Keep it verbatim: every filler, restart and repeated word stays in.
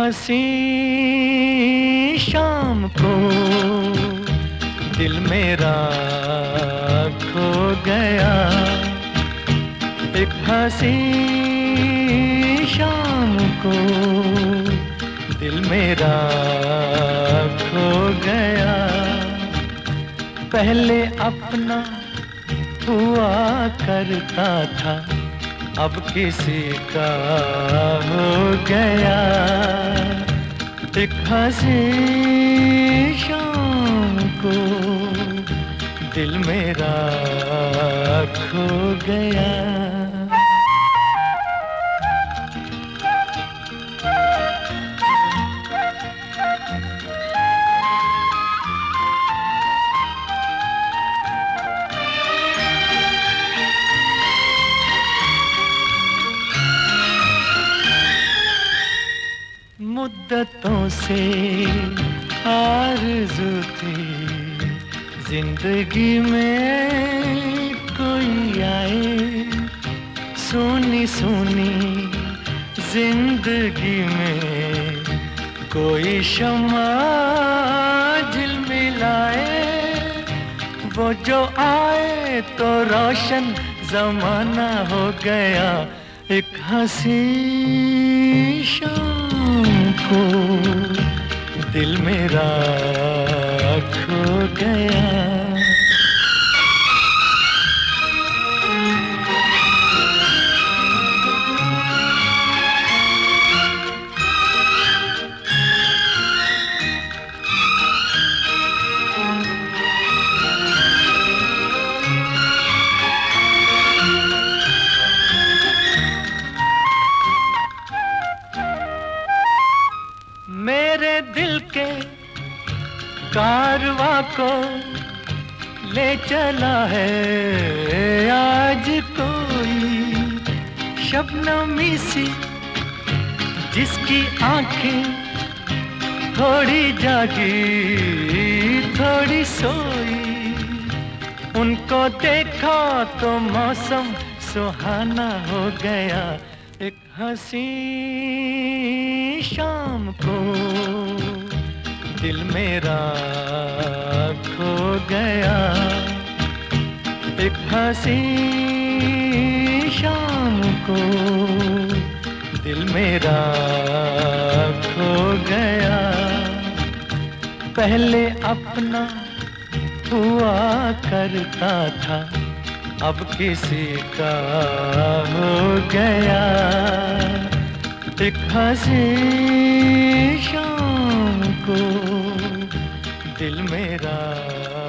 हंसी शाम को दिल मेरा खो गया। एक हंसी शाम को दिल मेरा खो गया। पहले अपना हुआ करता था, अब किसी का हो गया। एक हंसी शाम को दिल मेरा खो गया। मुद्दतों से आरज़ू थी जिंदगी में कोई आए। सुनी सुनी जिंदगी में कोई शम्मा झिलमिलाए। वो जो आए तो रोशन ज़माना हो गया। एक हंसी शाम को दिल मेरा खो गया। मेरे दिल के कारवां को ले चला है आज कोई शबनमी सी, जिसकी आंखें थोड़ी जागी थोड़ी सोई। उनको देखा तो मौसम सुहाना हो गया। एक हंसी शाम को दिल मेरा खो गया। एक हंसी शाम को दिल मेरा खो गया। पहले अपना हुआ करता था, अब किसी का हो गया। एक हंसी शाम को दिल मेरा